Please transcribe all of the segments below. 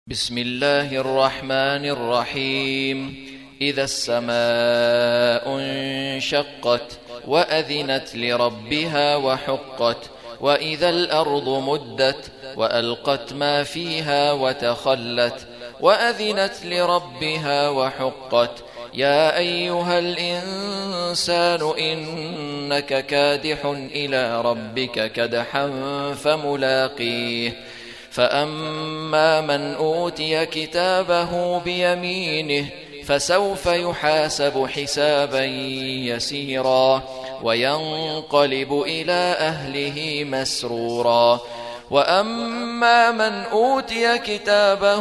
بسم الله الرحمن الرحيم. إذا السماء انشقت وأذنت لربها وحقت وإذا الأرض مدت وألقت ما فيها وتخلت وأذنت لربها وحقت يا أيها الإنسان إنك كادح إلى ربك كدحا فملاقيه فأما من أوتي كتابه بيمينه فسوف يحاسب حسابا يسيرا وينقلب إلى أهله مسرورا وأما من أوتي كتابه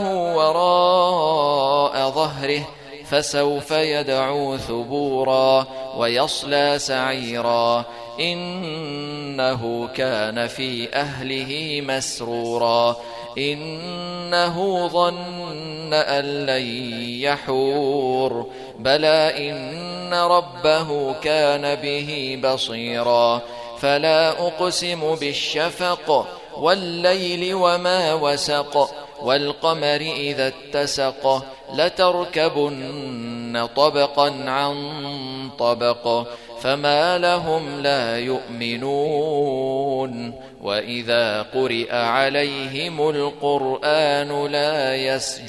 وراء ظهره فسوف يدعو ثبورا ويصلى سعيرا إنه كان في أهله مسرورا إنه ظن أن لن يحور بلى إن ربه كان به بصيرا فلا أقسم بالشفق والليل وما وسق والقمر إذا اتسق لتركبن طبقا عن طبق فما لهم لا يؤمنون وإذا قرئ عليهم القرآن لا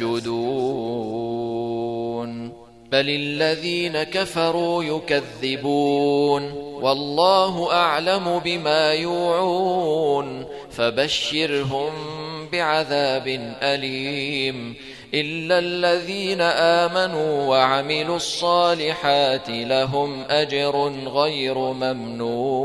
يسجدون بل الذين كفروا يكذبون والله أعلم بما يوعون فبشرهم بعذاب أليم إلا الذين آمنوا وعملوا الصالحات لهم أجر غير ممنون.